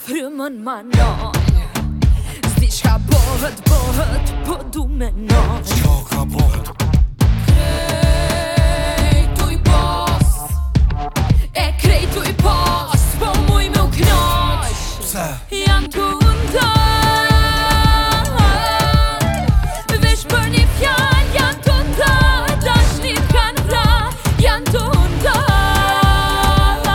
frymën manoj. Zdi qka bëhet, po du me noj. Qka ka bëhet? Krejtu i pas, krejtu i pas, po muj me u knaq. Pse? Jam tu ndaj, veç për një fjall, jam tu ndaj. Dashnit kanë vra, jam tu ndaj.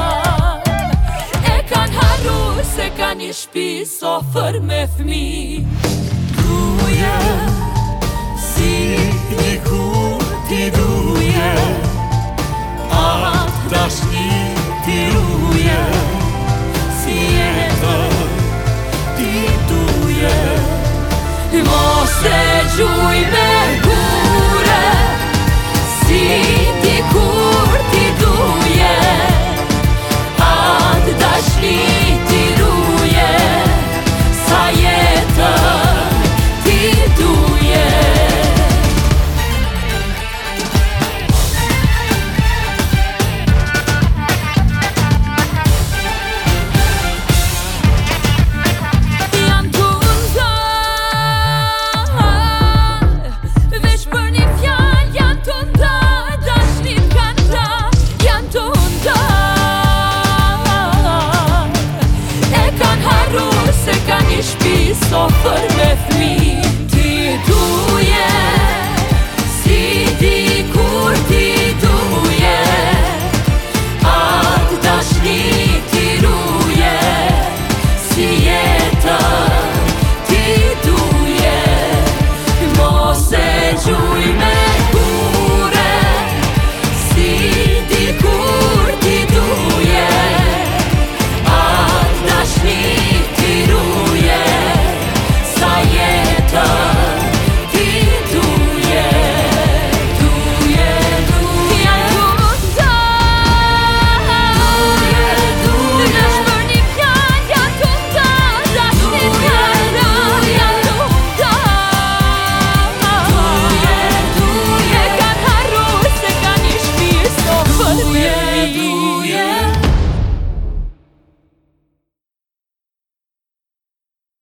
E kanë harru se ka një shpi sofër me fmi. Duje, si një kur ti duje, atë dashni ti ruje, si jetër ti duje. Mos e gjuj